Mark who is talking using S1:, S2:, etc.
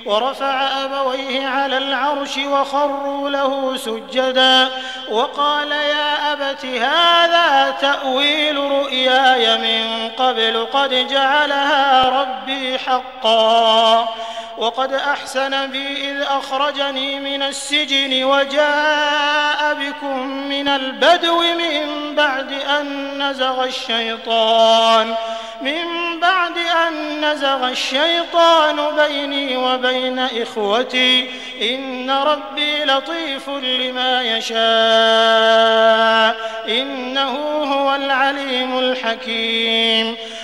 S1: ورفع أبويه على العرش وخروا له سجدا وقال يا أبت هذا تأويل رؤياي من قبل قد جعلها ربي حقا وقد أحسن بي إذ أخرجني من السجن وجاء بكم من البدو من بعد أن نزغ الشيطان بيني وبين إخوتي إن ربي لطيف لما يشاء إنه هو العليم الحكيم